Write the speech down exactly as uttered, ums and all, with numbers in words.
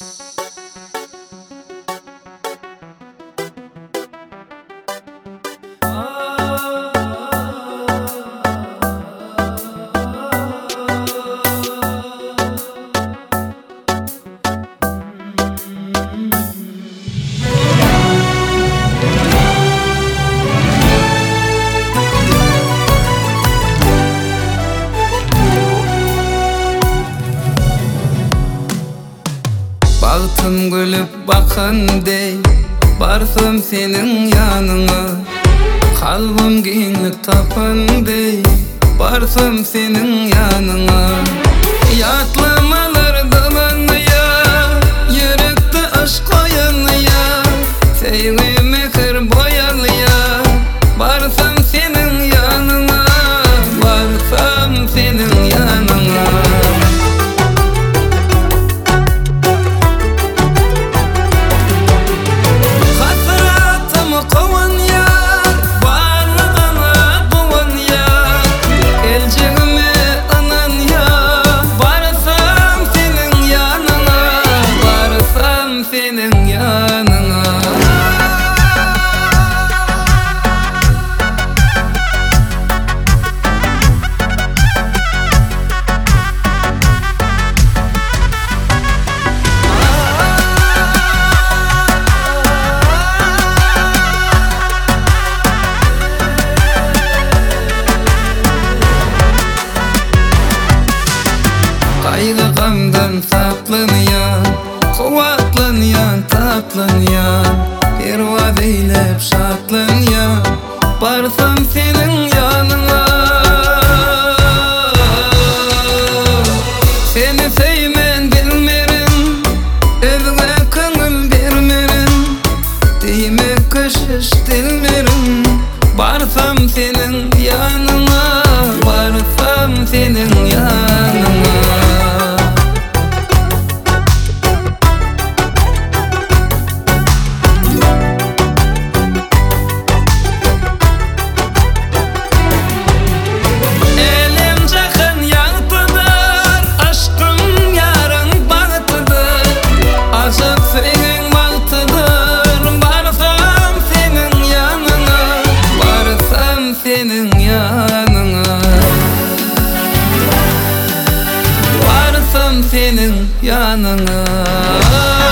Bağıtım gülüp bakandey barsam senin yanına, kalbim kenglik tapandey barsam senin yanına. Yatlamalar dalanıya, yürekte aşk oyanıya, sevgi mekir boyalıya, barsam senin yanına, barsam senin yanına. Senin yanına kaygı gamdan saplanıyan, kuvvetlanıyan, tatlanıyan, bir vaat eylep şartlanıyan, barsam senin yanına. Seni sevmen bilmerin, özüne köngül bermerin, demek köşüş dilmerin, barsam senin yanına, barsam senin yanına. Senin yanına, varsam senin yanına.